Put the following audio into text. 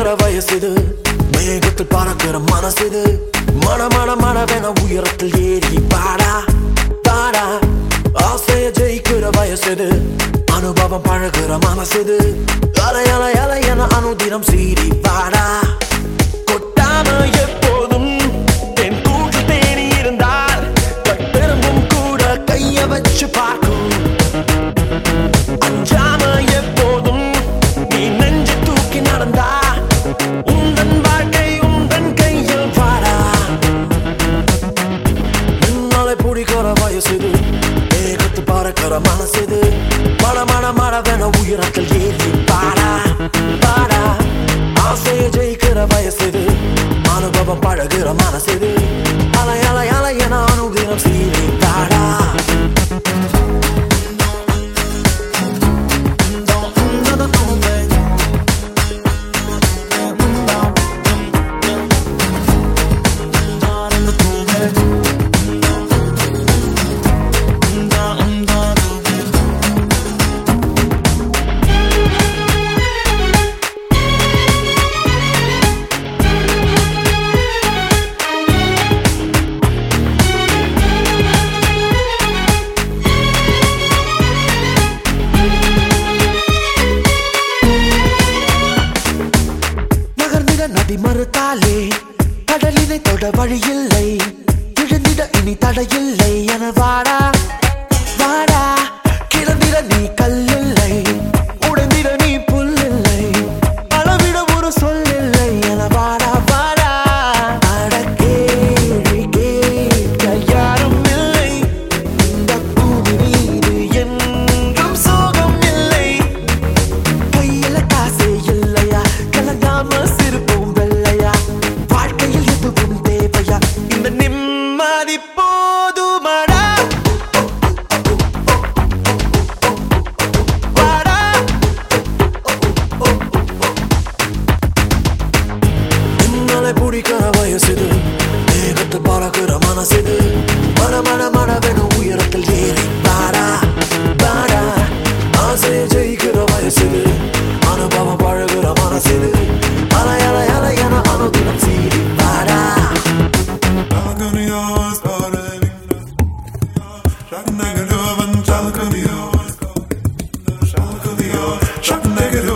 வயசுது மேகத்தில் பறக்கிற மனசுது மன மன மனவென உயரத்தில் ஏறி பாடா பாடா ஆசைய ஜெயிக்கிற வயசுது அனுபவம் பழகுற மனசுது அலை அலை அலை என அனுதினம் சீறி பாடா கொட்டாம எப்போதும் என் கூற்று தேடி இருந்தால் கட்டெரும்பும் கூட கைய வச்சு பார்க்கும் அஞ்சாம எப்போதும் நீ நெஞ்சு தூக்கி நடந்தா உந்தன் வாழ்க்கை உந்தன் கையில் பாடா நின்னாலே பிடிக்கிற வயசுது ஏகத்து பறக்கிற மனசுது மன மன மனவென உயரத்தில் ஏறி பாடா பாடா ஆசையை ஜெயிக்கிற வயசுது அனுபவம் பழகுற மனசுது அலை அலை அலை என அனுதினம் சீறி பாடா நதி மறுத்தாலே கடலினை தொட வழியில்லை விழுந்திட இனி தடையில்லை என வாடா வாடா கிளந்திட நீ கல்லில்லை உடைந்திட நீ புல்லில்லை அளவிட ஒரு சொல்லில்லை என வாடா வாடா அடக்கேழி கேட்க யாரும் இல்லை இந்த பூமி மீது என்றும் சோகம் இல்லை கையில காசே இல்லையா கலங்காம சிரிப்போம் நிம்மதி போதுமடா வாடா நின்னாலே பிடிக்கிற வயசுது மேகத்து பறக்கிற மனசுது மன மன மனவென உயரத்தில் ஏறி வாடா வாடா ஆசையை ஜெயிக்கிற வயசுது அனுபவம் பழகுற மனசுது அலை அலை அலை என அனுதினம் சீறி வாடா Shut